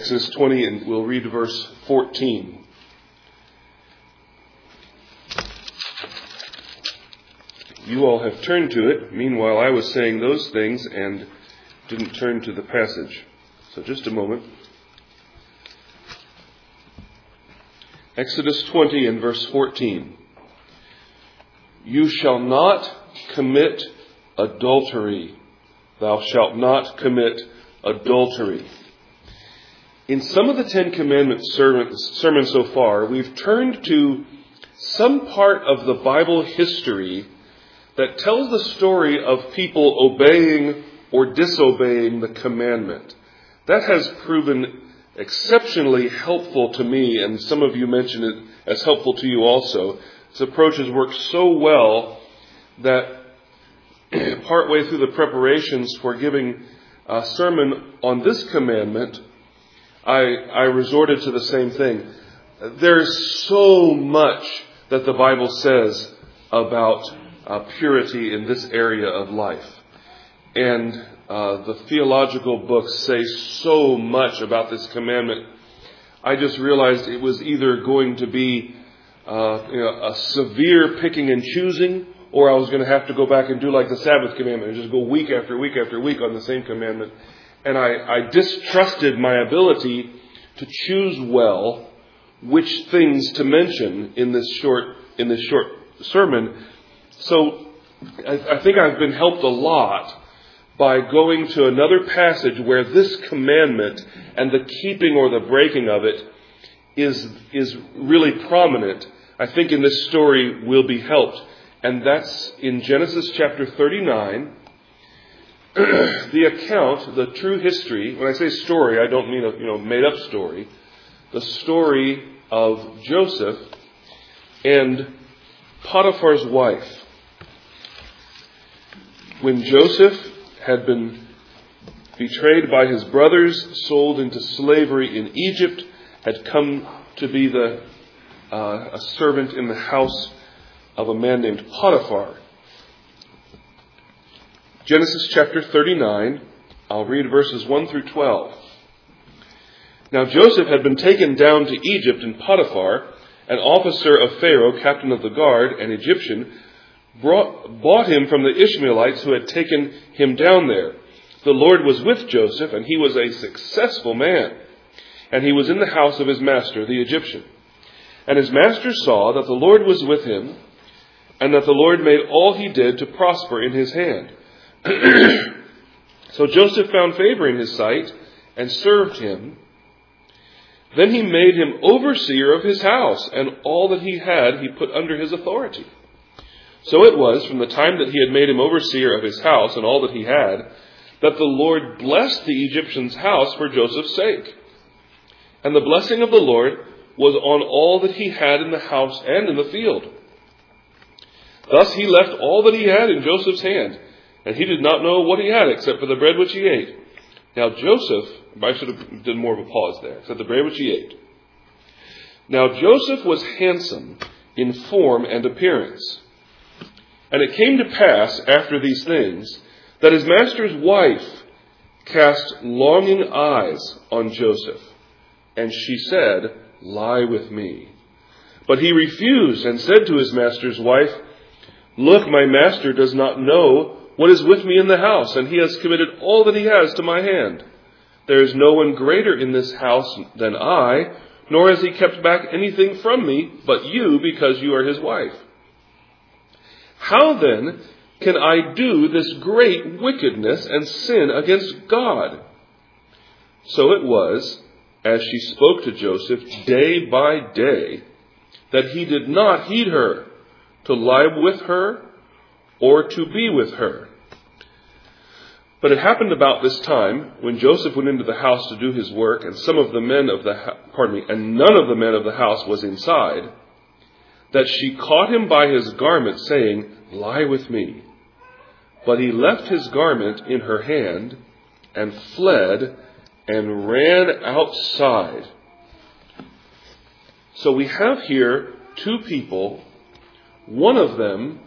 Exodus 20, and we'll read verse 14. You all have turned to it. Meanwhile, I was saying those things and didn't turn to the passage. So just a moment. Exodus 20 and verse 14. You shall not commit adultery. Thou shalt not commit adultery. In some of the Ten Commandments sermons so far, we've turned to some part of the Bible history that tells the story of people obeying or disobeying the commandment. That has proven exceptionally helpful to me, and some of you mentioned it as helpful to you also. This approach has worked so well that partway through the preparations for giving a sermon on this commandment, I resorted to the same thing. There's so much that the Bible says about purity in this area of life. And the theological books say so much about this commandment. I just realized it was either going to be a severe picking and choosing, or I was going to have to go back and do like the Sabbath commandment and just go week after week after week on the same commandment. And I distrusted my ability to choose well which things to mention in this short sermon. So I think I've been helped a lot by going to another passage where this commandment and the keeping or the breaking of it is really prominent. I think in this story we'll be helped. And that's in Genesis chapter 39. The account, the true history, when I say story, I don't mean a made up story. The story of Joseph and Potiphar's wife. When Joseph had been betrayed by his brothers, sold into slavery in Egypt, had come to be a servant in the house of a man named Potiphar. Genesis chapter 39, I'll read verses 1 through 12. Now Joseph had been taken down to Egypt, and Potiphar, an officer of Pharaoh, captain of the guard, an Egyptian, bought him from the Ishmaelites who had taken him down there. The Lord was with Joseph, and he was a successful man. And he was in the house of his master, the Egyptian. And his master saw that the Lord was with him, and that the Lord made all he did to prosper in his hand. So Joseph found favor in his sight and served him. Then he made him overseer of his house, and all that he had he put under his authority. So it was, from the time that he had made him overseer of his house and all that he had, that the Lord blessed the Egyptian's house for Joseph's sake. And the blessing of the Lord was on all that he had in the house and in the field. Thus he left all that he had in Joseph's hand, and he did not know what he had except for the bread which he ate. Now Joseph, I should have done more of a pause there, except the bread which he ate. Now Joseph was handsome in form and appearance. And it came to pass after these things that his master's wife cast longing eyes on Joseph, and she said, "Lie with me." But he refused and said to his master's wife, "Look, my master does not know what is with me in the house, and he has committed all that he has to my hand. There is no one greater in this house than I, nor has he kept back anything from me but you, because you are his wife. How then can I do this great wickedness and sin against God?" So it was, as she spoke to Joseph day by day, that he did not heed her, to lie with her or to be with her. But it happened about this time, when Joseph went into the house to do his work, and none of the men of the house was inside, that she caught him by his garment, saying, "Lie with me." But he left his garment in her hand, and fled, and ran outside. So we have here two people, one of them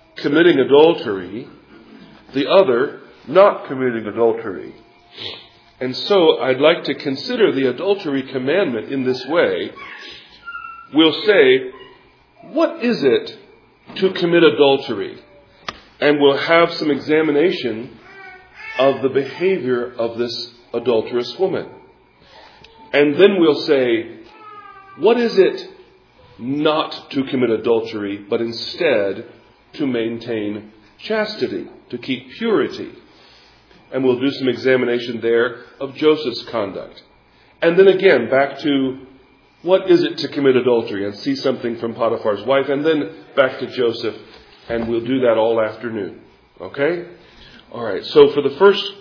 committing adultery, the other not committing adultery. And so I'd like to consider the adultery commandment in this way. We'll say, what is it to commit adultery? And we'll have some examination of the behavior of this adulterous woman. And then we'll say, what is it not to commit adultery, but instead to maintain chastity, to keep purity? And we'll do some examination there of Joseph's conduct. And then again, back to what is it to commit adultery, and see something from Potiphar's wife, and then back to Joseph, and we'll do that all afternoon. Okay? All right, so for the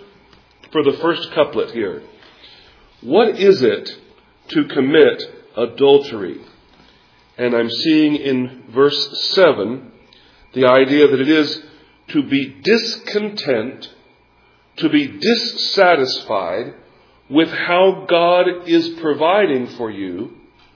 first couplet here, what is it to commit adultery? And I'm seeing in verse 7 the idea that it is to be discontent, to be dissatisfied with how God is providing for you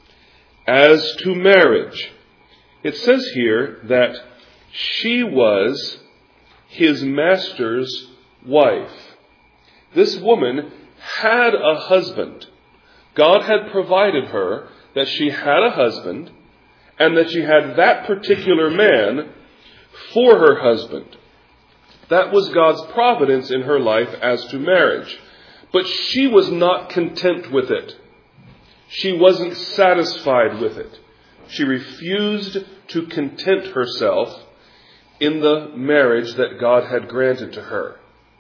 as to marriage. It says here that she was his master's wife. This woman had a husband. God had provided her that she had a husband, and that she had that particular man for her husband. That was God's providence in her life as to marriage. But she was not content with it. She wasn't satisfied with it. She refused to content herself in the marriage that God had granted to her.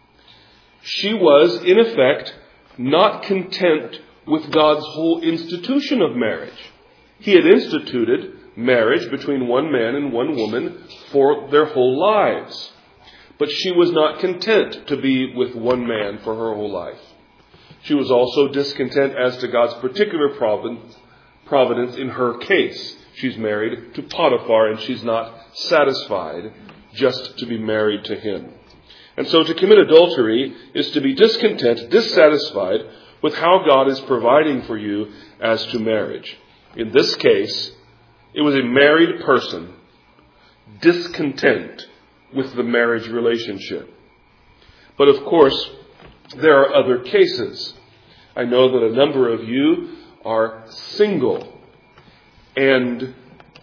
She was, in effect, not content with God's whole institution of marriage. He had instituted marriage between one man and one woman for their whole lives. But she was not content to be with one man for her whole life. She was also discontent as to God's particular providence in her case. She's married to Potiphar, and she's not satisfied just to be married to him. And so to commit adultery is to be discontent, dissatisfied with how God is providing for you as to marriage. In this case, it was a married person discontent with the marriage relationship. But of course, there are other cases. I know that a number of you are single and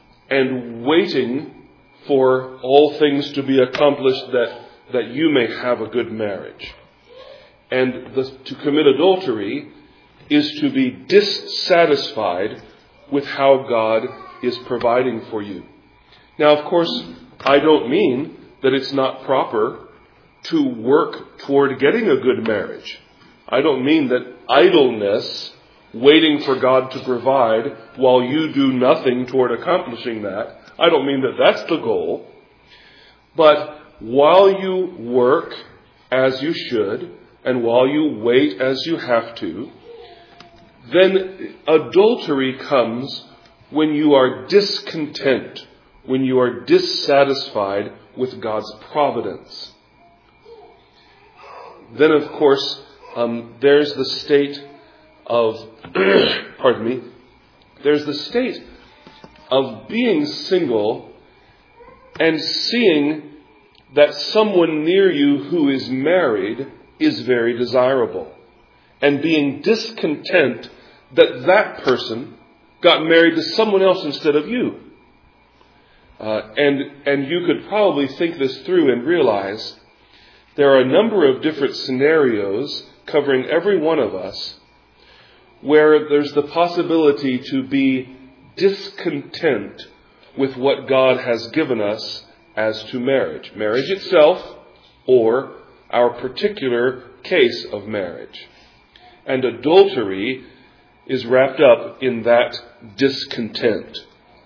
waiting for all things to be accomplished that you may have a good marriage. And to commit adultery is to be dissatisfied with how God is providing for you. Now, of course, I don't mean that it's not proper to work toward getting a good marriage. I don't mean that idleness, waiting for God to provide while you do nothing toward accomplishing that, I don't mean that that's the goal. But while you work as you should, and while you wait as you have to, then adultery comes when you are discontent, when you are dissatisfied with God's providence. Then, of course, there's the state of, there's the state of being single and seeing that someone near you who is married is very desirable, and being discontent that that person got married to someone else instead of you. And you could probably think this through and realize there are a number of different scenarios covering every one of us where there's the possibility to be discontent with what God has given us as to marriage. Marriage itself, or our particular case of marriage. And adultery is wrapped up in that discontent.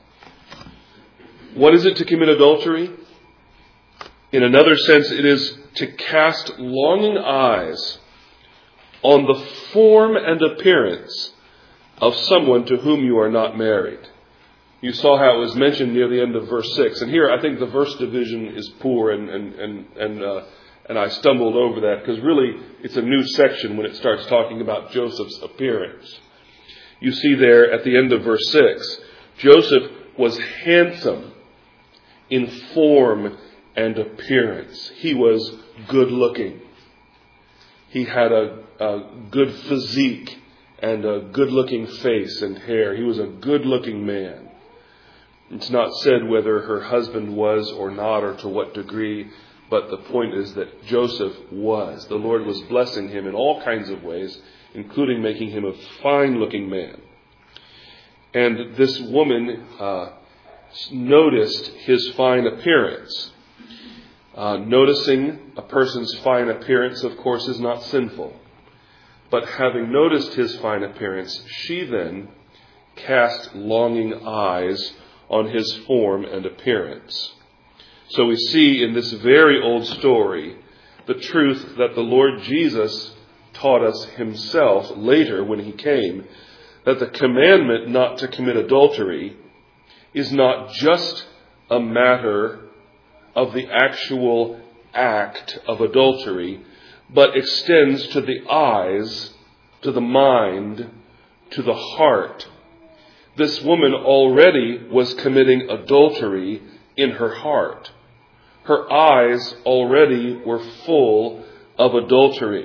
What is it to commit adultery? In another sense, it is to cast longing eyes on the form and appearance of someone to whom you are not married. You saw how it was mentioned near the end of verse 6. And here I think the verse division is poor, and I stumbled over that because really it's a new section when it starts talking about Joseph's appearance. You see there at the end of verse 6, Joseph was handsome in form and appearance. He was good looking. he had a good physique and a good-looking face and hair. He was a good-looking man. It's not said whether her husband was or not, or to what degree, but the point is that Joseph was. The Lord was blessing him in all kinds of ways, including making him a fine-looking man. And this woman noticed his fine appearance. Noticing a person's fine appearance, of course, is not sinful. But having noticed his fine appearance, she then cast longing eyes on his form and appearance. So we see in this very old story the truth that the Lord Jesus taught us himself later when he came, that the commandment not to commit adultery is not just a matter of the actual act of adultery, but extends to the eyes, to the mind, to the heart. This woman already was committing adultery in her heart. Her eyes already were full of adultery.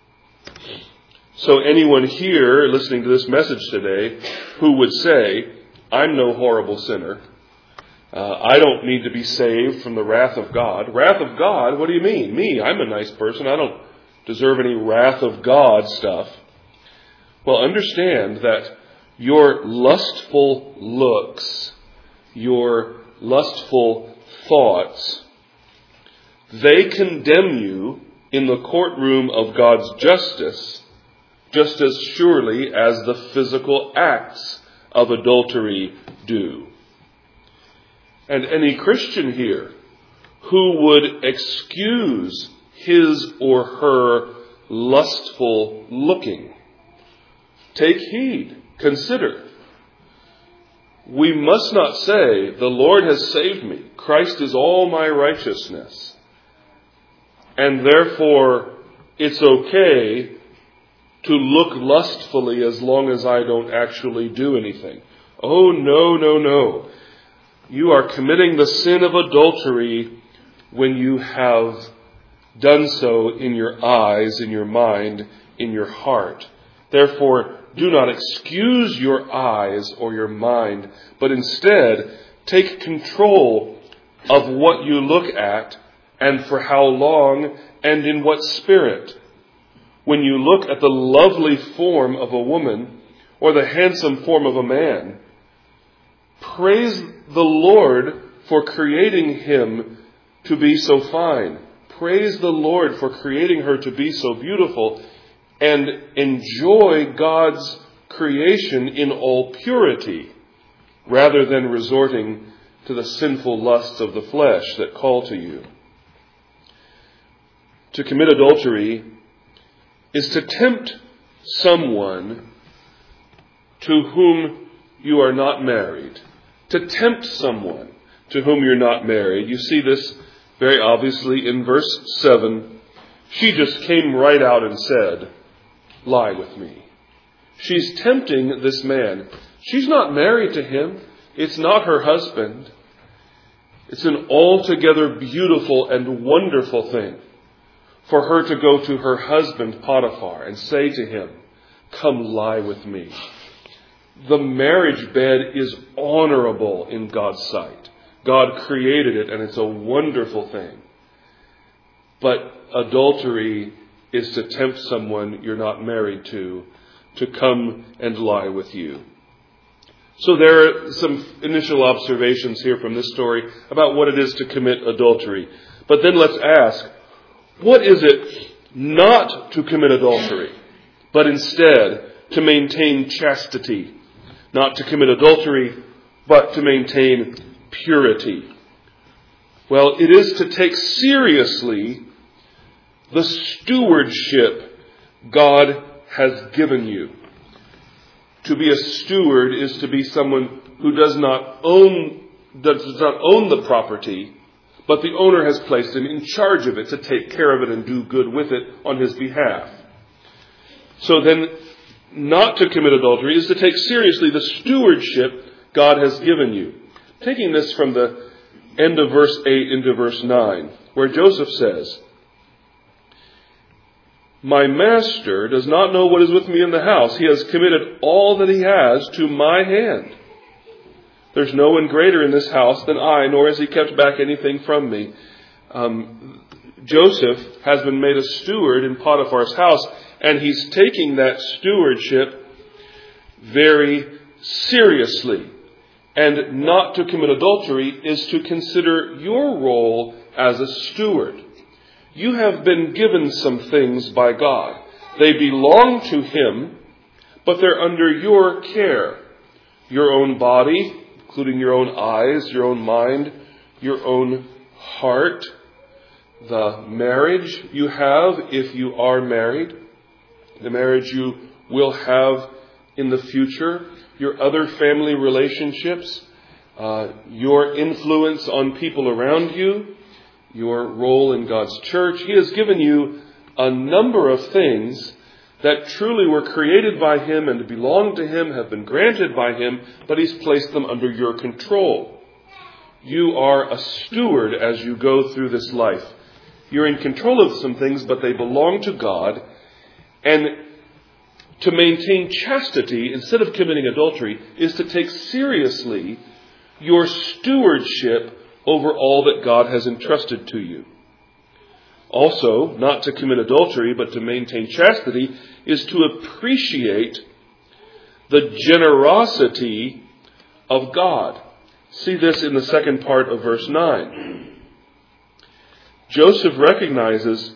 So anyone here listening to this message today who would say, I'm no horrible sinner, I don't need to be saved from the wrath of God. Wrath of God? What do you mean? Me, I'm a nice person. I don't deserve any wrath of God stuff. Well, understand that your lustful looks, your lustful thoughts, they condemn you in the courtroom of God's justice just as surely as the physical acts of adultery do. And any Christian here who would excuse his or her lustful looking, take heed. Consider. We must not say, the Lord has saved me. Christ is all my righteousness. And therefore, it's okay to look lustfully as long as I don't actually do anything. Oh, no, no, no. You are committing the sin of adultery when you have done so in your eyes, in your mind, in your heart. Therefore, do not excuse your eyes or your mind, but instead take control of what you look at and for how long and in what spirit. When you look at the lovely form of a woman or the handsome form of a man, praise the Lord for creating him to be so fine. Praise the Lord for creating her to be so beautiful, and enjoy God's creation in all purity, rather than resorting to the sinful lusts of the flesh that call to you. To commit adultery is to tempt someone to whom you are not married. To tempt someone to whom you're not married. You see this very obviously in verse 7. She just came right out and said, lie with me. She's tempting this man. She's not married to him. It's not her husband. It's an altogether beautiful and wonderful thing for her to go to her husband Potiphar and say to him, come lie with me. The marriage bed is honorable in God's sight. God created it, and it's a wonderful thing. But adultery is to tempt someone you're not married to come and lie with you. So there are some initial observations here from this story about what it is to commit adultery. But then let's ask, what is it not to commit adultery, but instead to maintain chastity? Not to commit adultery, but to maintain purity. Well, it is to take seriously the stewardship God has given you. To be a steward is to be someone who does not own the property, but the owner has placed him in charge of it to take care of it and do good with it on his behalf. So then, not to commit adultery is to take seriously the stewardship God has given you. Taking this from the end of verse 8 into verse 9, where Joseph says, My master does not know what is with me in the house. He has committed all that he has to my hand. There's no one greater in this house than I, nor has he kept back anything from me. Joseph has been made a steward in Potiphar's house, and he's taking that stewardship very seriously. And not to commit adultery is to consider your role as a steward. You have been given some things by God. They belong to him, but they're under your care. Your own body, including your own eyes, your own mind, your own heart, the marriage you have if you are married, the marriage you will have in the future, your other family relationships, your influence on people around you, your role in God's church. He has given you a number of things that truly were created by him and belong to him, have been granted by him, but he's placed them under your control. You are a steward as you go through this life. You're in control of some things, but they belong to God. And to maintain chastity instead of committing adultery is to take seriously your stewardship over all that God has entrusted to you. Also, not to commit adultery, but to maintain chastity is to appreciate the generosity of God. See this in the second part of verse 9. Joseph recognizes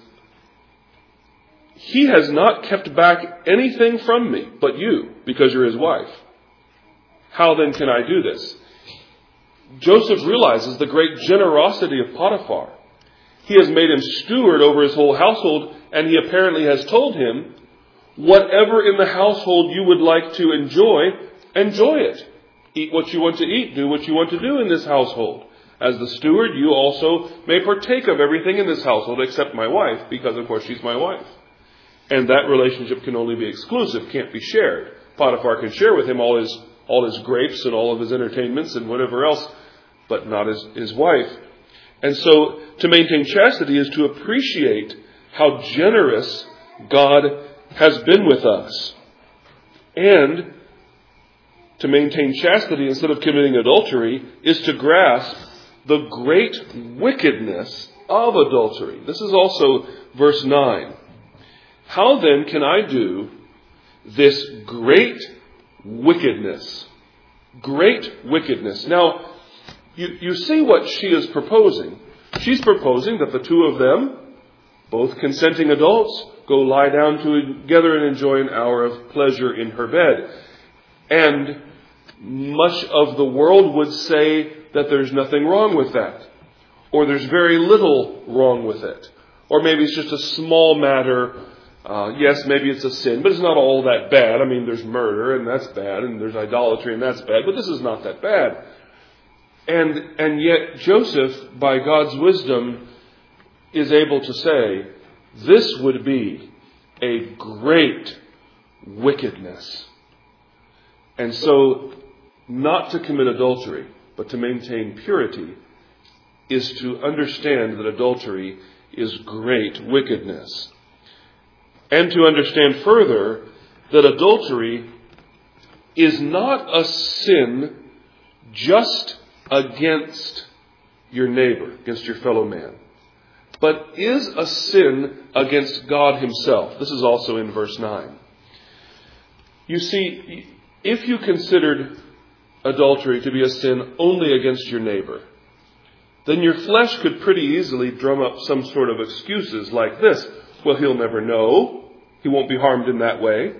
he has not kept back anything from me but you, because you're his wife. How then can I do this? Joseph realizes the great generosity of Potiphar. He has made him steward over his whole household, and he apparently has told him, whatever in the household you would like to enjoy, enjoy it. Eat what you want to eat. Do what you want to do in this household. As the steward, you also may partake of everything in this household except my wife, because of course she's my wife. And that relationship can only be exclusive, can't be shared. Potiphar can share with him all his grapes and all of his entertainments and whatever else, but not his wife. And so to maintain chastity is to appreciate how generous God has been with us. And to maintain chastity instead of committing adultery is to grasp the great wickedness of adultery. This is also verse 9. How then can I do this great wickedness? Great wickedness. Now, you see what she is proposing. She's proposing that the two of them, both consenting adults, go lie down together and enjoy an hour of pleasure in her bed. And much of the world would say that there's nothing wrong with that. Or there's very little wrong with it. Or maybe it's just a small matter. Yes, maybe it's a sin, but it's not all that bad. I mean, there's murder, and that's bad, and there's idolatry, and that's bad, but this is not that bad. And yet Joseph, by God's wisdom, is able to say, this would be a great wickedness. And so, not to commit adultery, but to maintain purity, is to understand that adultery is great wickedness. And to understand further that adultery is not a sin just against your neighbor, against your fellow man, but is a sin against God himself. This is also in verse 9. You see, if you considered adultery to be a sin only against your neighbor, then your flesh could pretty easily drum up some sort of excuses like this. Well, he'll never know. He won't be harmed in that way.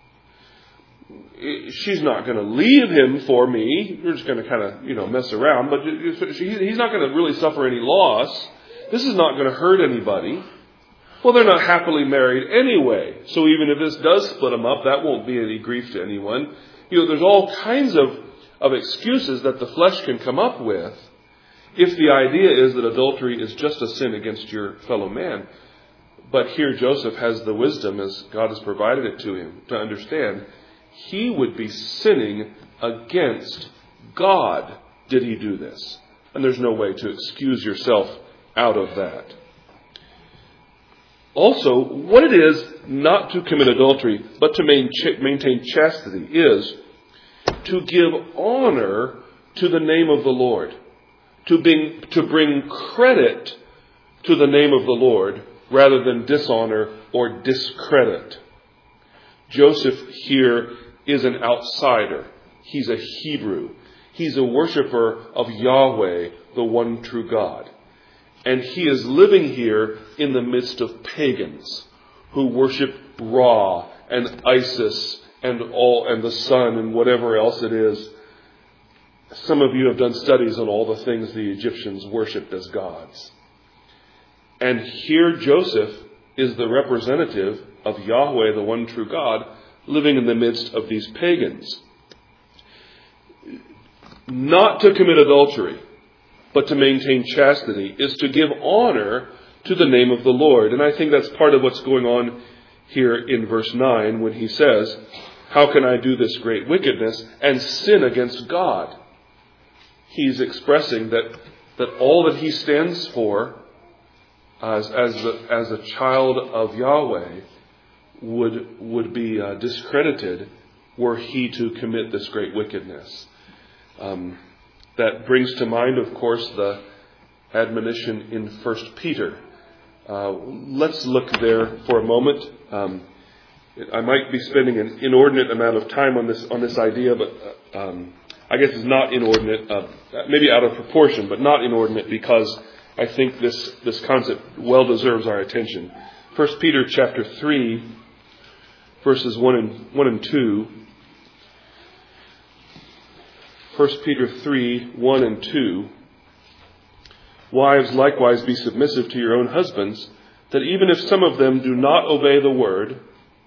She's not going to leave him for me. We're just going to kind of, mess around. But he's not going to really suffer any loss. This is not going to hurt anybody. Well, they're not happily married anyway. So even if this does split them up, that won't be any grief to anyone. There's all kinds of excuses that the flesh can come up with if the idea is that adultery is just a sin against your fellow man. But here Joseph has the wisdom, as God has provided it to him, to understand he would be sinning against God did he do this. And there's no way to excuse yourself out of that. Also, what it is not to commit adultery, but to maintain chastity is to give honor to the name of the Lord, to bring credit to the name of the Lord rather than dishonor or discredit. Joseph here is an outsider. He's a Hebrew. He's a worshiper of Yahweh, the one true God. And he is living here in the midst of pagans who worship Ra and Isis and the sun and whatever else it is. Some of you have done studies on all the things the Egyptians worshipped as gods. And here Joseph is the representative of Yahweh, the one true God, living in the midst of these pagans. Not to commit adultery, but to maintain chastity, is to give honor to the name of the Lord. And I think that's part of what's going on here in verse 9 when he says, how can I do this great wickedness and sin against God? He's expressing that all that he stands for as a child of Yahweh would be discredited were he to commit this great wickedness. That brings to mind, of course, the admonition in 1 Peter. Let's look there for a moment. I might be spending an inordinate amount of time on this idea, but I guess it's not inordinate, maybe out of proportion, but not inordinate, because I think this concept well deserves our attention. 1 Peter chapter 3, verses 1 and 2. 1 Peter 3, 1 and 2. Wives, likewise, be submissive to your own husbands, that even if some of them do not obey the word,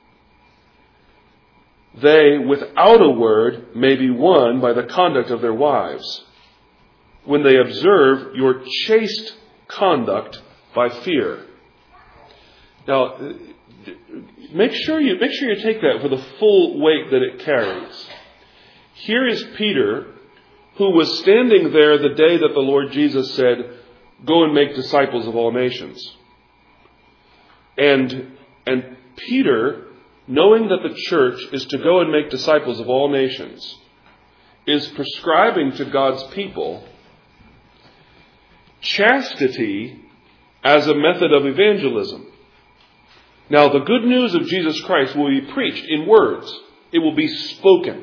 they, without a word, may be won by the conduct of their wives, when they observe your chaste conduct by fear. Now, make sure you take that for the full weight that it carries. Here is Peter, who was standing there the day that the Lord Jesus said, go and make disciples of all nations. And Peter, knowing that the church is to go and make disciples of all nations, is prescribing to God's people chastity as a method of evangelism. Now, the good news of Jesus Christ will be preached in words. It will be spoken.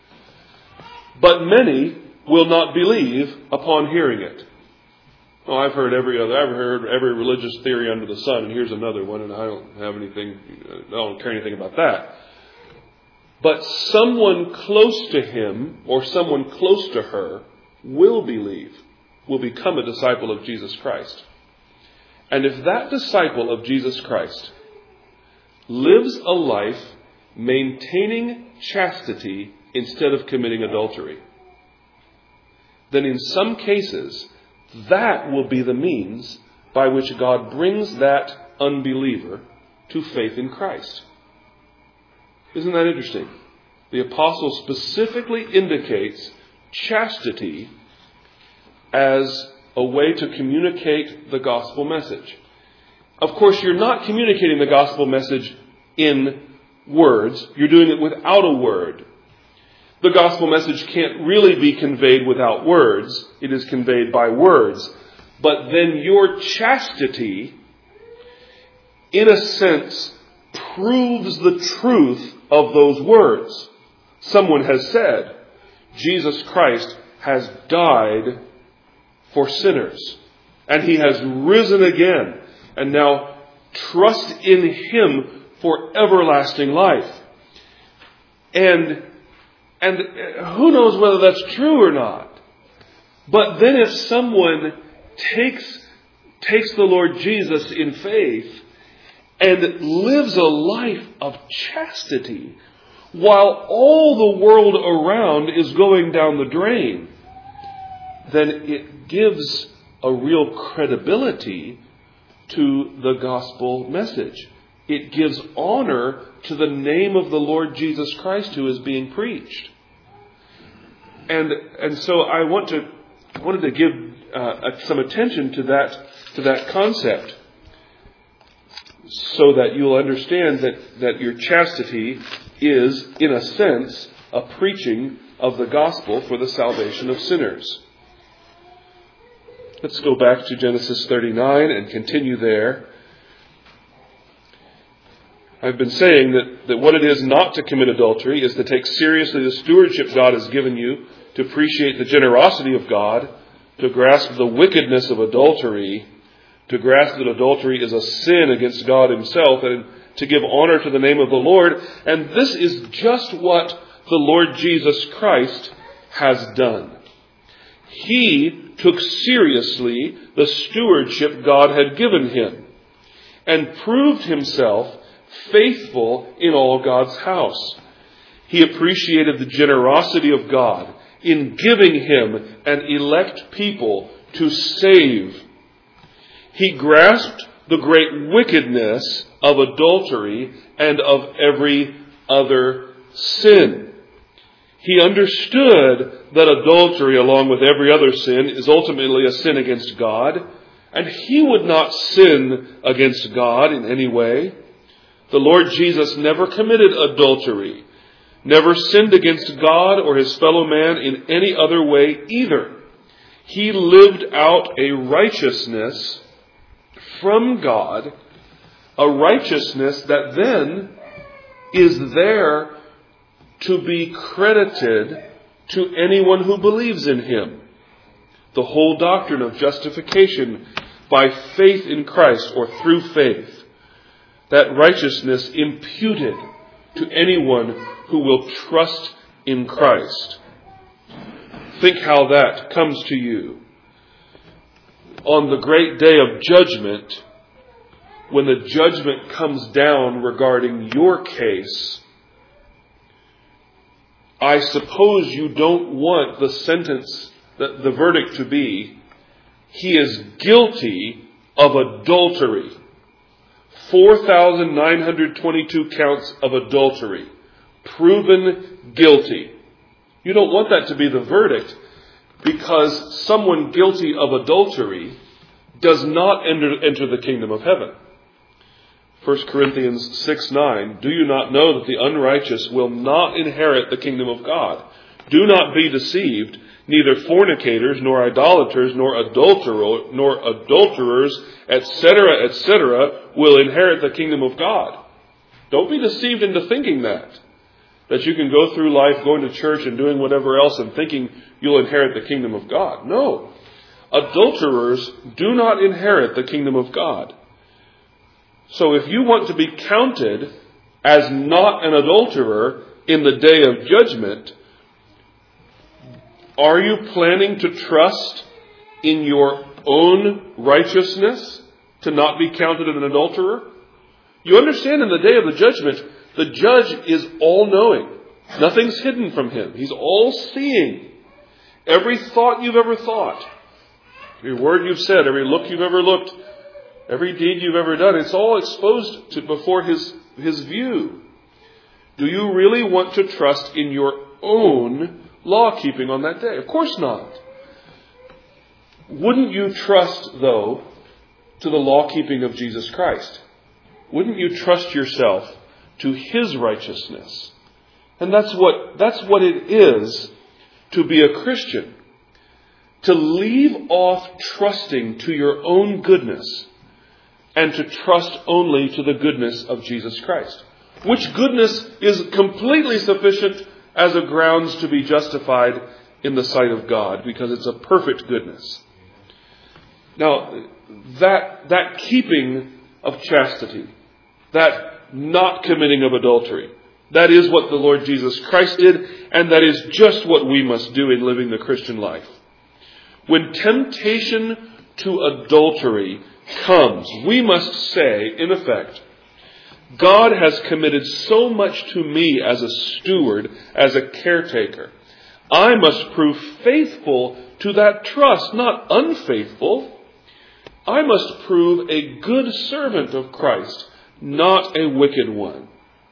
But many will not believe upon hearing it. Oh, I've heard every religious theory under the sun, and here's another one, and I don't care anything about that. But someone close to him or someone close to her will believe, will become a disciple of Jesus Christ. And if that disciple of Jesus Christ lives a life maintaining chastity instead of committing adultery, then in some cases, that will be the means by which God brings that unbeliever to faith in Christ. Isn't that interesting? The apostle specifically indicates chastity as a way to communicate the gospel message. Of course, you're not communicating the gospel message in words. You're doing it without a word. The gospel message can't really be conveyed without words. It is conveyed by words. But then your chastity, in a sense, proves the truth of those words. Someone has said, Jesus Christ has died for sinners, and he has risen again, and now trust in him for everlasting life. And who knows whether that's true or not. But then if someone takes the Lord Jesus in faith and lives a life of chastity while all the world around is going down the drain, then it gives a real credibility to the gospel message. It gives honor to the name of the Lord Jesus Christ who is being preached. And so I wanted to give some attention to that concept. so that you'll understand that your chastity is, in a sense, a preaching of the gospel for the salvation of sinners. Let's go back to Genesis 39 and continue there. I've been saying that what it is not to commit adultery is to take seriously the stewardship God has given you, to appreciate the generosity of God, to grasp the wickedness of adultery, to grasp that adultery is a sin against God Himself, and to give honor to the name of the Lord. And this is just what the Lord Jesus Christ has done. He took seriously the stewardship God had given Him and proved Himself faithful in all God's house. He appreciated the generosity of God in giving Him an elect people to save. He grasped the great wickedness of adultery and of every other sin. He understood that adultery, along with every other sin, is ultimately a sin against God, and He would not sin against God in any way. The Lord Jesus never committed adultery, never sinned against God or His fellow man in any other way either. He lived out a righteousness from God, a righteousness that then is there to be credited to anyone who believes in Him. The whole doctrine of justification by faith in Christ or through faith. That righteousness imputed to anyone who will trust in Christ. Think how that comes to you. On the great day of judgment, when the judgment comes down regarding your case, I suppose you don't want the sentence, the verdict to be, he is guilty of adultery. 4,922 counts of adultery. Proven guilty. You don't want that to be the verdict, because someone guilty of adultery does not enter the kingdom of heaven. 1 Corinthians 6:9, do you not know that the unrighteous will not inherit the kingdom of God? Do not be deceived. Neither fornicators, nor idolaters, nor adulterers, etc., etc., will inherit the kingdom of God. Don't be deceived into thinking that you can go through life going to church and doing whatever else and thinking you'll inherit the kingdom of God. No. Adulterers do not inherit the kingdom of God. So if you want to be counted as not an adulterer in the day of judgment, are you planning to trust in your own righteousness to not be counted as an adulterer? You understand, in the day of the judgment, the judge is all-knowing. Nothing's hidden from him. He's all-seeing. Every thought you've ever thought, every word you've said, every look you've ever looked, every deed you've ever done, it's all exposed before his view. Do you really want to trust in your own law-keeping on that day? Of course not. Wouldn't you trust, though, to the law-keeping of Jesus Christ? Wouldn't you trust yourself to His righteousness? And that's what it is to be a Christian. To leave off trusting to your own goodness and to trust only to the goodness of Jesus Christ. Which goodness is completely sufficient as a grounds to be justified in the sight of God, because it's a perfect goodness. Now, that keeping of chastity, that not committing of adultery, that is what the Lord Jesus Christ did, and that is just what we must do in living the Christian life. When temptation to adultery comes, we must say, in effect, God has committed so much to me as a steward, as a caretaker. I must prove faithful to that trust, not unfaithful. I must prove a good servant of Christ, not a wicked one.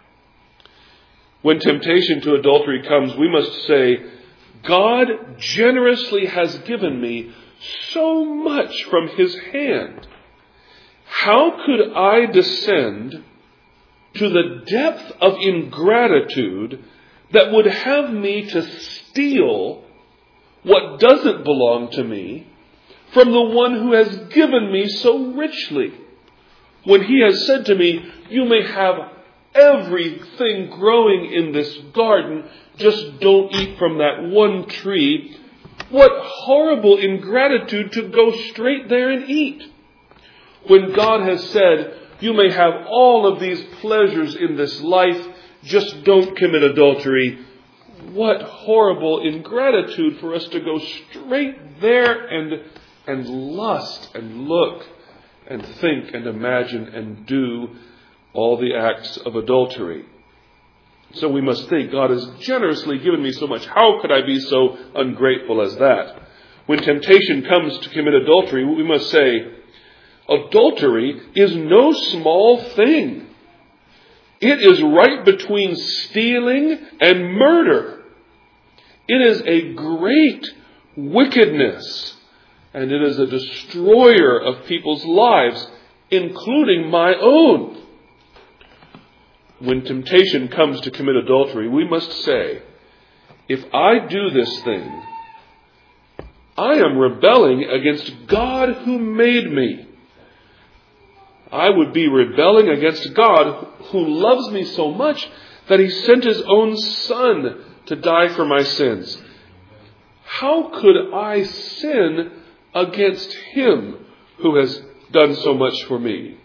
When temptation to adultery comes, we must say, God generously has given me so much from His hand. how could I descend to the depth of ingratitude that would have me to steal what doesn't belong to me from the one who has given me so richly, when he has said to me, you may have everything growing in this garden, just don't eat from that one tree. What horrible ingratitude to go straight there and eat. When God has said, you may have all of these pleasures in this life, just don't commit adultery. What horrible ingratitude for us to go straight there and lust and look and think and imagine and do all the acts of adultery. So we must think, God has generously given me so much. How could I be so ungrateful as that? When temptation comes to commit adultery, we must say, adultery is no small thing. It is right between stealing and murder. It is a great wickedness, and it is a destroyer of people's lives, including my own. When temptation comes to commit adultery, we must say, if I do this thing, I am rebelling against God who made me. I would be rebelling against God who loves me so much that he sent his own Son to die for my sins. How could I sin against him who has done so much for me?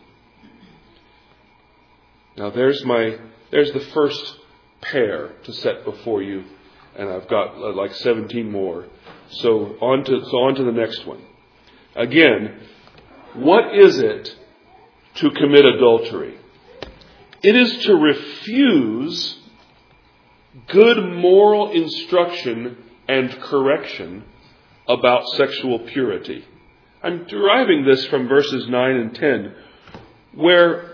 Now there's the first pair to set before you, and I've got like 17 more. So on to the next one. Again, what is it to commit adultery? It is to refuse good moral instruction and correction about sexual purity. I'm deriving this from verses 9 and 10, where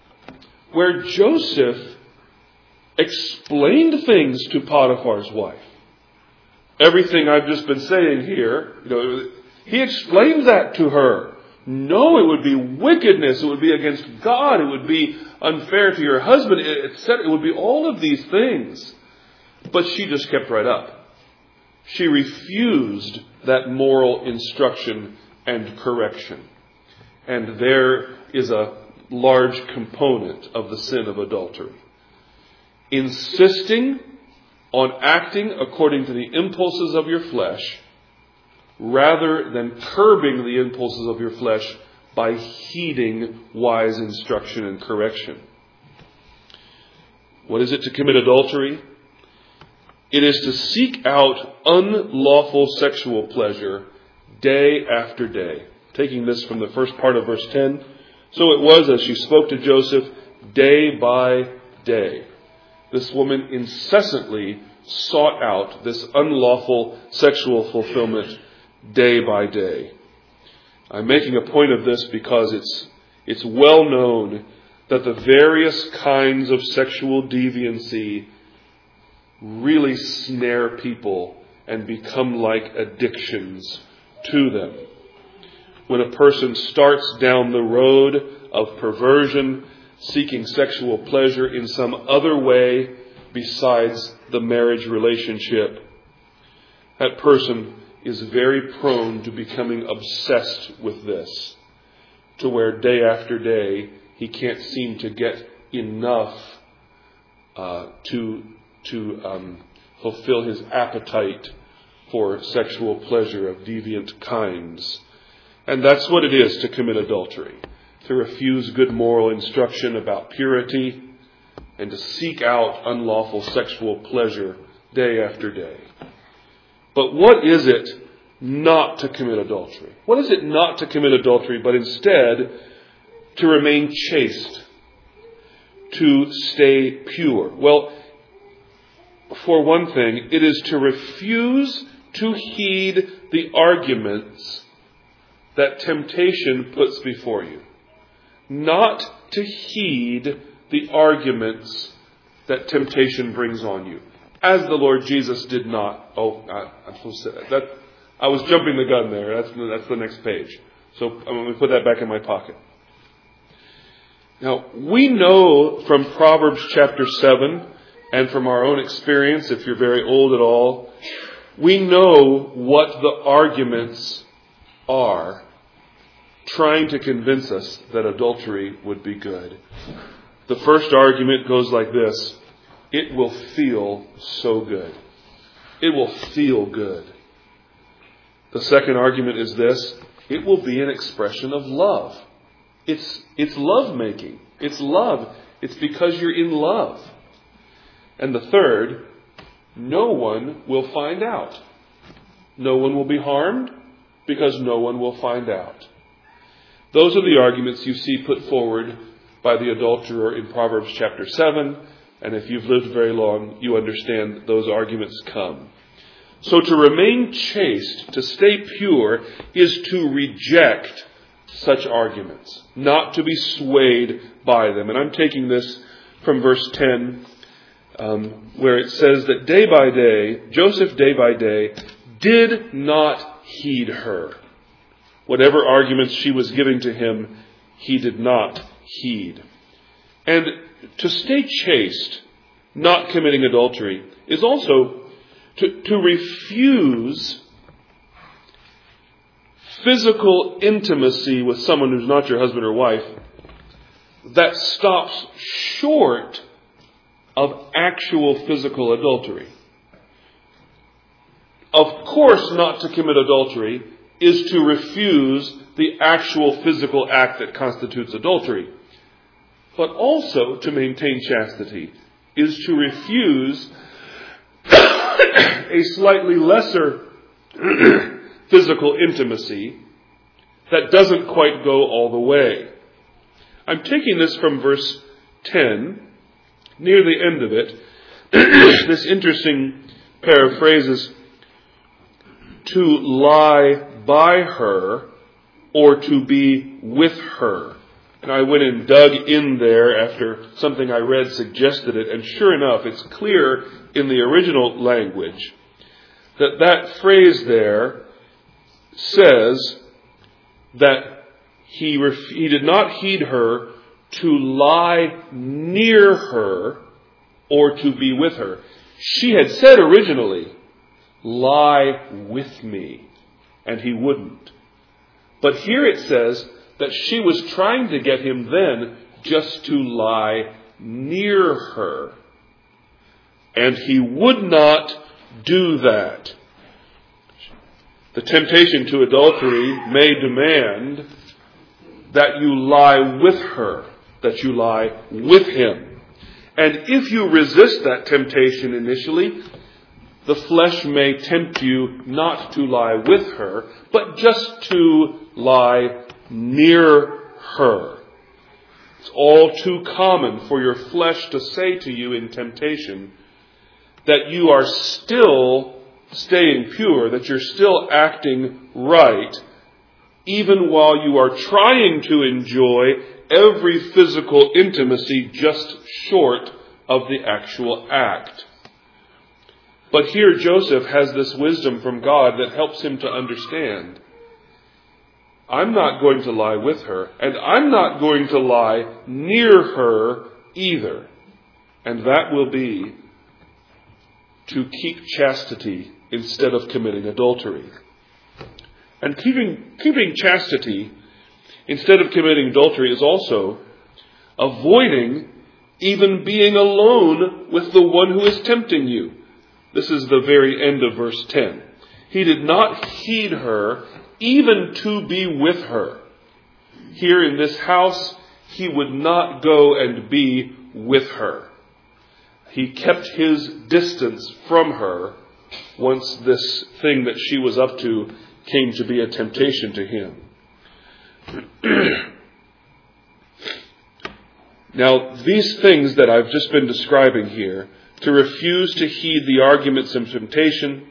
Joseph explained things to Potiphar's wife. Everything I've just been saying here, he explained that to her. No, it would be wickedness. It would be against God. It would be unfair to your husband, etc. It would be all of these things. But she just kept right up. She refused that moral instruction and correction. And there is a large component of the sin of adultery. Insisting on acting according to the impulses of your flesh, rather than curbing the impulses of your flesh by heeding wise instruction and correction. What is it to commit adultery? It is to seek out unlawful sexual pleasure day after day. Taking this from the first part of verse 10. So it was as she spoke to Joseph day by day. This woman incessantly sought out this unlawful sexual fulfillment day by day. I'm making a point of this because it's well known that the various kinds of sexual deviancy really snare people and become like addictions to them. When a person starts down the road of perversion, seeking sexual pleasure in some other way besides the marriage relationship, that person is very prone to becoming obsessed with this, to where day after day he can't seem to get enough to fulfill his appetite for sexual pleasure of deviant kinds. And that's what it is to commit adultery, to refuse good moral instruction about purity and to seek out unlawful sexual pleasure day after day. But what is it not to commit adultery? What is it not to commit adultery, but instead to remain chaste, to stay pure? Well, for one thing, it is to refuse to heed the arguments that temptation puts before you. Not to heed the arguments that temptation brings on you. As the Lord Jesus did not. I'm supposed to say that. I was jumping the gun there. That's the next page. So I'm going to put that back in my pocket. Now, we know from Proverbs chapter 7 and from our own experience, if you're very old at all, we know what the arguments are trying to convince us that adultery would be good. The first argument goes like this: it will feel so good. It will feel good. The second argument is this: it will be an expression of love. It's love making. It's love. It's because you're in love. And the third, no one will find out. No one will be harmed because no one will find out. Those are the arguments you see put forward by the adulterer in Proverbs chapter 7. And if you've lived very long, you understand those arguments come. So to remain chaste, to stay pure, is to reject such arguments, not to be swayed by them. And I'm taking this from verse 10, where it says that day by day, Joseph day by day did not heed her. Whatever arguments she was giving to him, he did not heed. And to stay chaste, not committing adultery, is also to refuse physical intimacy with someone who's not your husband or wife that stops short of actual physical adultery. Of course, not to commit adultery is to refuse the actual physical act that constitutes adultery. But also to maintain chastity is to refuse a slightly lesser physical intimacy that doesn't quite go all the way. I'm taking this from verse 10, near the end of it. This interesting pair of phrases: to lie by her or to be with her. And I went and dug in there after something I read suggested it, and sure enough, it's clear in the original language that phrase there says that he did not heed her to lie near her or to be with her. She had said originally, lie with me, and he wouldn't. But here it says that she was trying to get him then just to lie near her. And he would not do that. The temptation to adultery may demand that you lie with her, that you lie with him. And if you resist that temptation initially, the flesh may tempt you not to lie with her, but just to lie near her. It's all too common for your flesh to say to you in temptation that you are still staying pure, that you're still acting right, even while you are trying to enjoy every physical intimacy just short of the actual act. But here Joseph has this wisdom from God that helps him to understand, I'm not going to lie with her, and I'm not going to lie near her either. And that will be to keep chastity instead of committing adultery. And keeping chastity instead of committing adultery is also avoiding even being alone with the one who is tempting you. This is the very end of verse 10. He did not heed her even to be with her. Here in this house, he would not go and be with her. He kept his distance from her once this thing that she was up to came to be a temptation to him. Now, these things that I've just been describing here, to refuse to heed the arguments of temptation,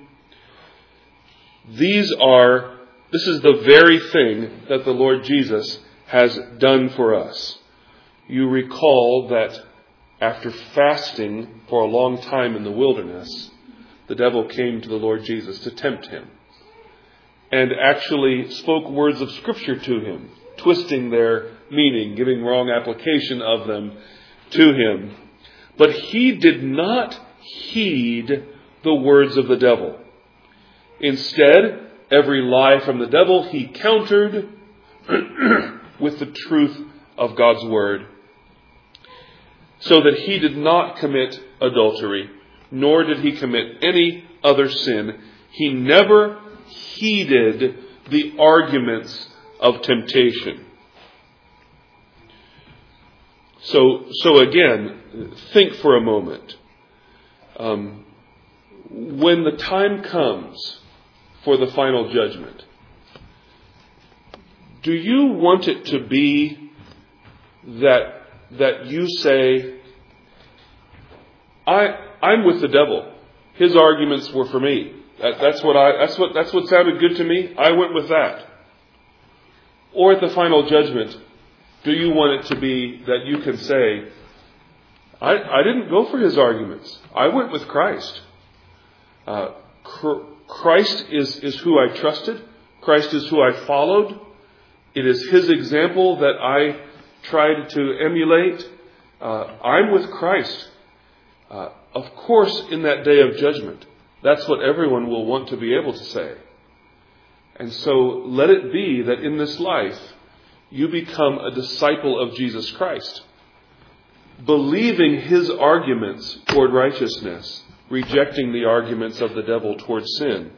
this is the very thing that the Lord Jesus has done for us. You recall that after fasting for a long time in the wilderness, the devil came to the Lord Jesus to tempt him and actually spoke words of Scripture to him twisting their meaning, giving wrong application of them to him. But he did not heed the words of the devil. Instead, every lie from the devil he countered with the truth of God's word, so that he did not commit adultery, nor did he commit any other sin. He never heeded the arguments of temptation. So again, think for a moment. When the time comes for the final judgment, do you want it to be that you say, I'm with the devil. His arguments were for me. That's what sounded good to me. I went with that. Or at the final judgment, do you want it to be that you can say, I didn't go for his arguments. I went with Christ. Christ is who I trusted. Christ is who I followed. It is his example that I tried to emulate. I'm with Christ. Of course, in that day of judgment, that's what everyone will want to be able to say. And so let it be that in this life, you become a disciple of Jesus Christ, believing his arguments toward righteousness, rejecting the arguments of the devil toward sin.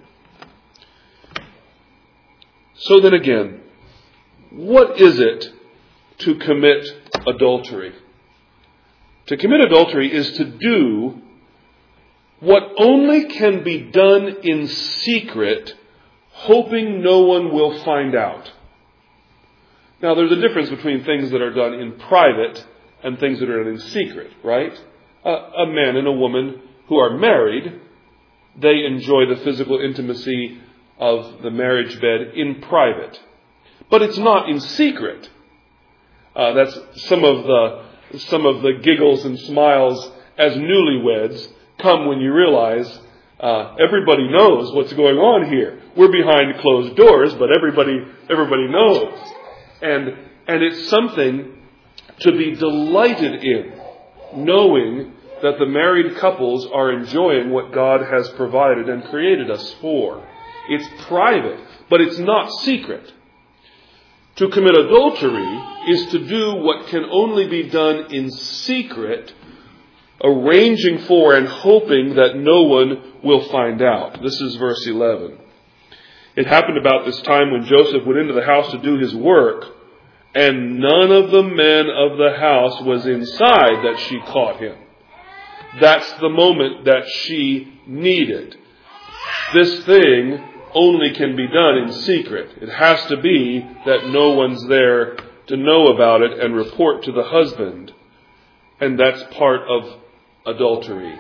So then again, what is it to commit adultery? To commit adultery is to do what only can be done in secret, hoping no one will find out. Now, there's a difference between things that are done in private and things that are done in secret, right? A man and a woman who are married, they enjoy the physical intimacy of the marriage bed in private. But it's not in secret. That's some of the giggles and smiles as newlyweds come when you realize everybody knows what's going on here. We're behind closed doors, but everybody knows. And it's something to be delighted in, knowing that the married couples are enjoying what God has provided and created us for. It's private, but it's not secret. To commit adultery is to do what can only be done in secret, arranging for and hoping that no one will find out. This is verse 11. It happened about this time when Joseph went into the house to do his work, and none of the men of the house was inside that she caught him. That's the moment that she needed. This thing only can be done in secret. It has to be that no one's there to know about it and report to the husband. And that's part of adultery.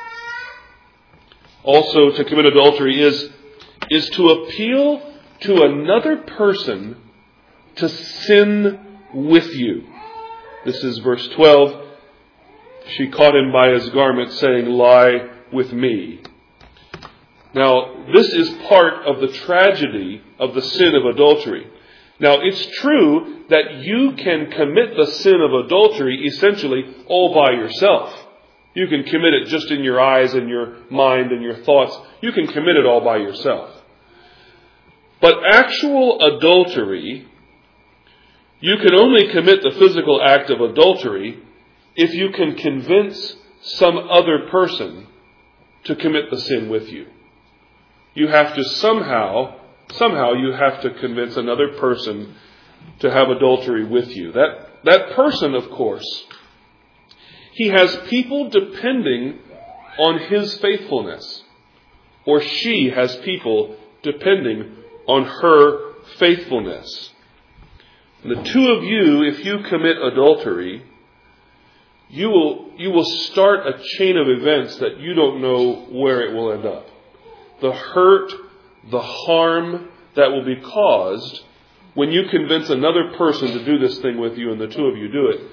Also, to commit adultery is to appeal to another person to sin with you. This is verse 12. She caught him by his garment, saying, "Lie with me." Now, this is part of the tragedy of the sin of adultery. Now, it's true that you can commit the sin of adultery essentially all by yourself. You can commit it just in your eyes and your mind and your thoughts. You can commit it all by yourself. But actual adultery, you can only commit the physical act of adultery if you can convince some other person to commit the sin with you. You have to somehow you have to convince another person to have adultery with you. That person, of course, he has people depending on his faithfulness, or she has people depending on her faithfulness. And the two of you, if you commit adultery, you will start a chain of events that you don't know where it will end up. The hurt, the harm that will be caused when you convince another person to do this thing with you and the two of you do it,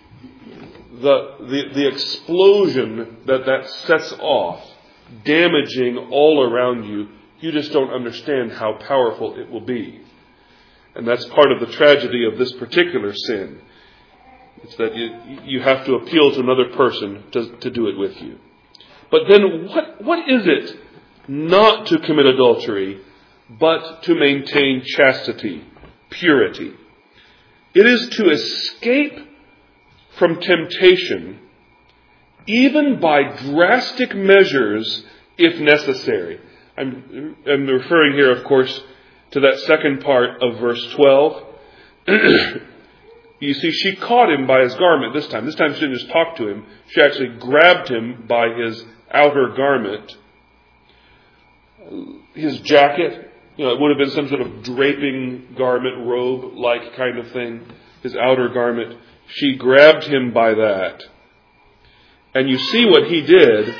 the explosion that sets off, damaging all around you, you just don't understand how powerful it will be. And that's part of the tragedy of this particular sin. It's that you have to appeal to another person to do it with you. But then what is it not to commit adultery, but to maintain chastity, purity? It is to escape from temptation, even by drastic measures if necessary. I'm referring here, of course, to that second part of verse 12. You see, she caught him by his garment this time. This time she didn't just talk to him. She actually grabbed him by his outer garment. His jacket, it would have been some sort of draping garment, robe-like kind of thing. His outer garment. She grabbed him by that. And you see what he did.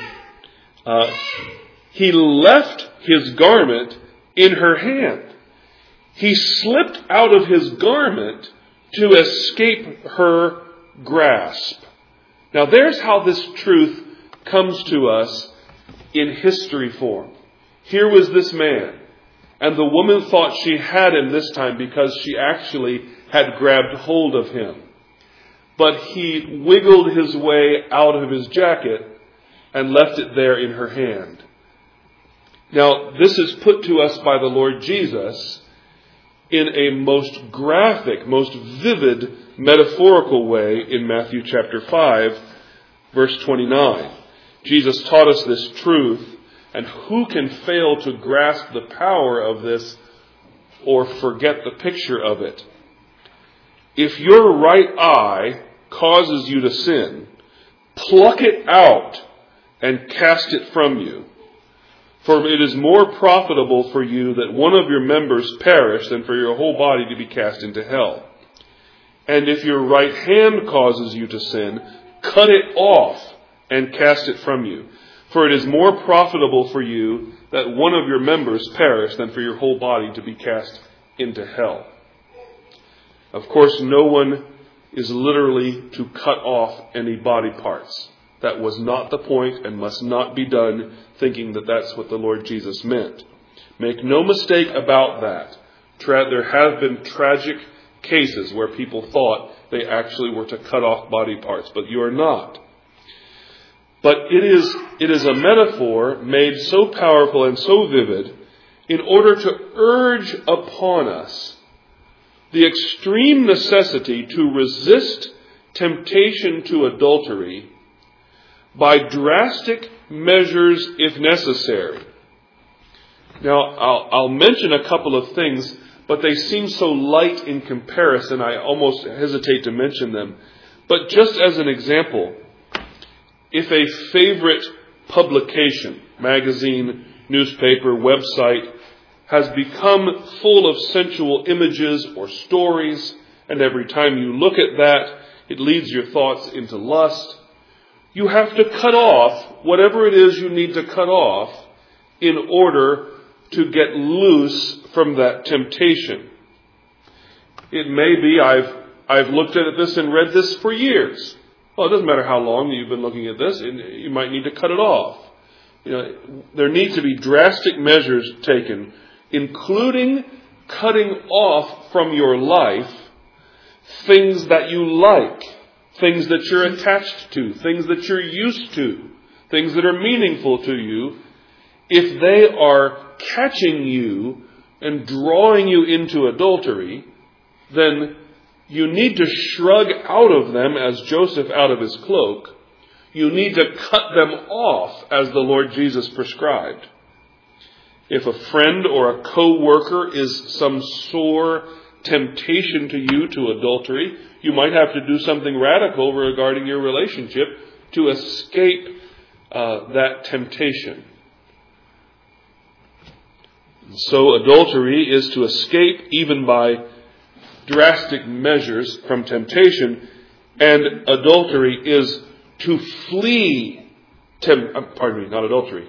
He left his garment in her hand. He slipped out of his garment to escape her grasp. Now there's how this truth comes to us in history form. Here was this man, and the woman thought she had him this time because she actually had grabbed hold of him. But he wiggled his way out of his jacket and left it there in her hand. Now, this is put to us by the Lord Jesus in a most graphic, most vivid, metaphorical way in Matthew chapter 5, verse 29. Jesus taught us this truth, and who can fail to grasp the power of this or forget the picture of it? If your right eye causes you to sin, pluck it out and cast it from you. For it is more profitable for you that one of your members perish than for your whole body to be cast into hell. And if your right hand causes you to sin, cut it off and cast it from you. For it is more profitable for you that one of your members perish than for your whole body to be cast into hell. Of course, no one is literally to cut off any body parts. That was not the point and must not be done thinking that that's what the Lord Jesus meant. Make no mistake about that. There have been tragic cases where people thought they actually were to cut off body parts, but you are not. But it is a metaphor made so powerful and so vivid in order to urge upon us the extreme necessity to resist temptation to adultery by drastic measures if necessary. Now, I'll mention a couple of things, but they seem so light in comparison, I almost hesitate to mention them. But just as an example, if a favorite publication, magazine, newspaper, website, has become full of sensual images or stories, and every time you look at that, it leads your thoughts into lust, you have to cut off whatever it is you need to cut off in order to get loose from that temptation. It may be I've looked at this and read this for years. Well, it doesn't matter how long you've been looking at this, you might need to cut it off. There need to be drastic measures taken, including cutting off from your life things that you like, things that you're attached to, things that you're used to, things that are meaningful to you. If they are catching you and drawing you into adultery, then you need to shrug out of them as Joseph out of his cloak. You need to cut them off as the Lord Jesus prescribed. If a friend or a co-worker is some sore temptation to you to adultery, you might have to do something radical regarding your relationship to escape that temptation. So adultery is to escape even by drastic measures from temptation, and adultery is to flee, not adultery,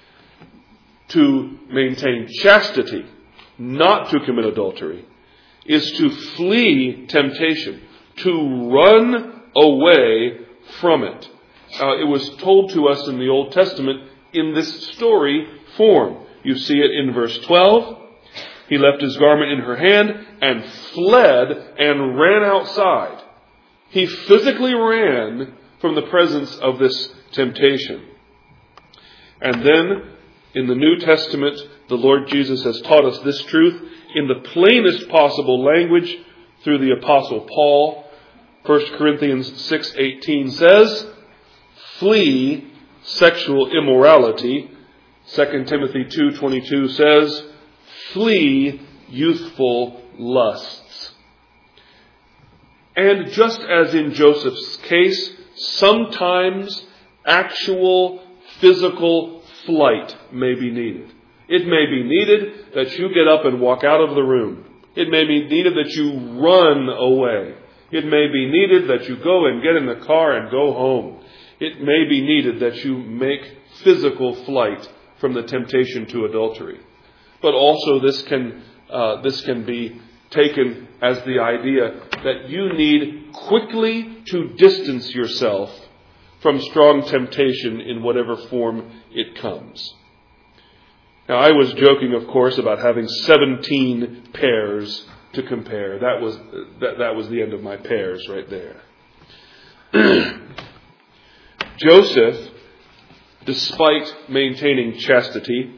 to maintain chastity, not to commit adultery, is to flee temptation, to run away from it. It was told to us in the Old Testament in this story form. You see it in verse 12. He left his garment in her hand and fled and ran outside. He physically ran from the presence of this temptation. And then, in the New Testament, the Lord Jesus has taught us this truth in the plainest possible language through the Apostle Paul. 1 Corinthians 6:18 says, "Flee sexual immorality." 2 Timothy 2:22 says, "Flee youthful lusts." And just as in Joseph's case, sometimes actual physical flight may be needed. It may be needed that you get up and walk out of the room. It may be needed that you run away. It may be needed that you go and get in the car and go home. It may be needed that you make physical flight from the temptation to adultery. But also this can be taken as the idea that you need quickly to distance yourself from strong temptation in whatever form it comes. Now, I was joking, of course, about having 17 pairs to compare. That was the end of my pairs right there. Joseph, despite maintaining chastity,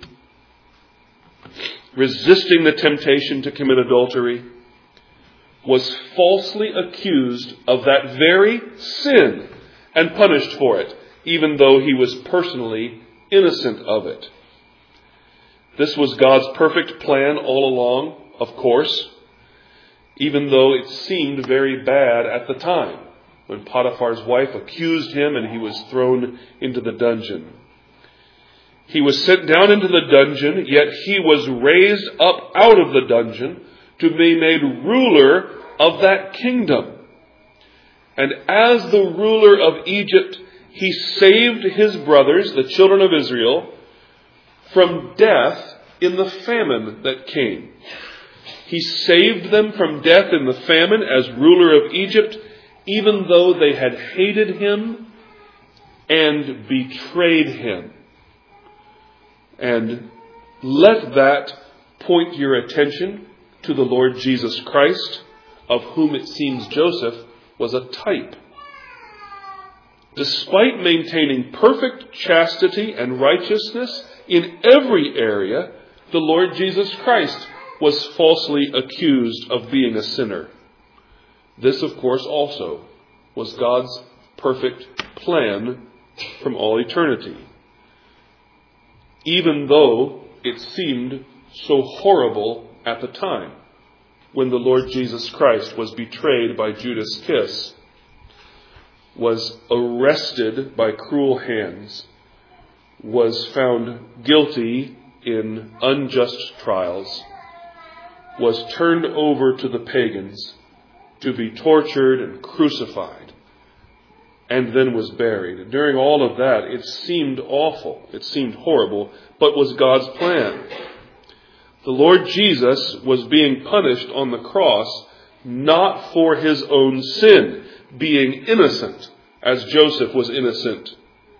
resisting the temptation to commit adultery, was falsely accused of that very sin and punished for it, even though he was personally innocent of it. This was God's perfect plan all along, of course, even though it seemed very bad at the time, when Potiphar's wife accused him and he was thrown into the dungeon. He was sent down into the dungeon, yet he was raised up out of the dungeon to be made ruler of that kingdom. And as the ruler of Egypt, he saved his brothers, the children of Israel, from death in the famine that came. He saved them from death in the famine as ruler of Egypt, even though they had hated him and betrayed him. And let that point your attention to the Lord Jesus Christ, of whom it seems Joseph was a type. Despite maintaining perfect chastity and righteousness in every area, the Lord Jesus Christ was falsely accused of being a sinner. This, of course, also was God's perfect plan from all eternity, even though it seemed so horrible at the time when the Lord Jesus Christ was betrayed by Judas' kiss, was arrested by cruel hands, was found guilty in unjust trials, was turned over to the pagans to be tortured and crucified, and then was buried. During all of that, it seemed awful, it seemed horrible, but was God's plan. The Lord Jesus was being punished on the cross not for his own sin, being innocent, as Joseph was innocent.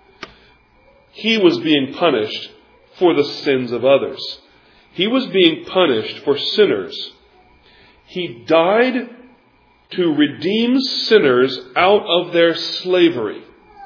He was being punished for the sins of others. He was being punished for sinners. He died to redeem sinners out of their slavery.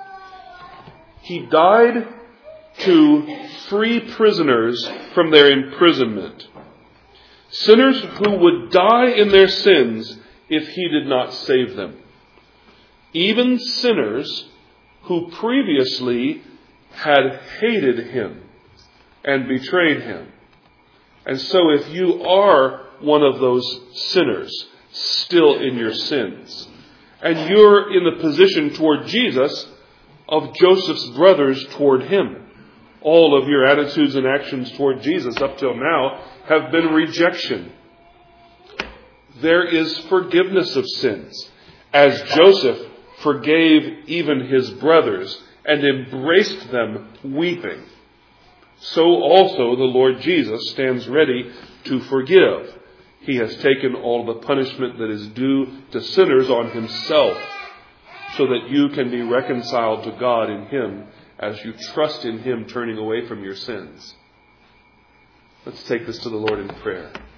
He died to free prisoners from their imprisonment. Sinners who would die in their sins if he did not save them. Even sinners who previously had hated him and betrayed him. And so if you are one of those sinners still in your sins, and you're in the position toward Jesus of Joseph's brothers toward him, all of your attitudes and actions toward Jesus up till now have been rejection. There is forgiveness of sins, as Joseph forgave even his brothers and embraced them weeping. So also the Lord Jesus stands ready to forgive. He has taken all the punishment that is due to sinners on himself, so that you can be reconciled to God in him as you trust in him, turning away from your sins. Let's take this to the Lord in prayer.